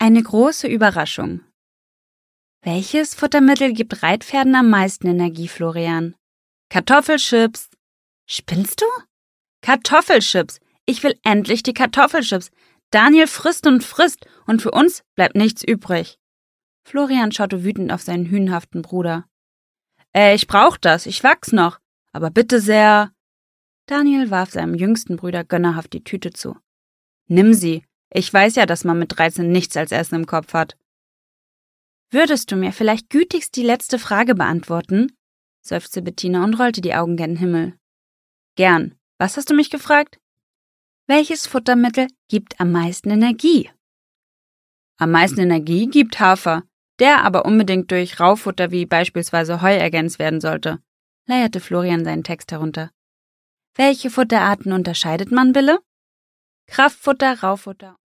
Eine große Überraschung. Welches Futtermittel gibt Reitpferden am meisten Energie, Florian? Kartoffelchips. Spinnst du? Kartoffelchips. Ich will endlich die Kartoffelchips. Daniel frisst und für uns bleibt nichts übrig. Florian schaute wütend auf seinen hünenhaften Bruder. Ich brauch das, ich wachs noch, aber bitte sehr. Daniel warf seinem jüngsten Bruder gönnerhaft die Tüte zu. Nimm sie, ich weiß ja, dass man mit 13 nichts als Essen im Kopf hat. Würdest du mir vielleicht gütigst die letzte Frage beantworten? Seufzte Bettina und rollte die Augen gen Himmel. Gern. Was hast du mich gefragt? Welches Futtermittel gibt am meisten Energie? Am meisten Energie gibt Hafer, der aber unbedingt durch Raufutter wie beispielsweise Heu ergänzt werden sollte, leierte Florian seinen Text herunter. Welche Futterarten unterscheidet man, Bille? Kraftfutter, Raufutter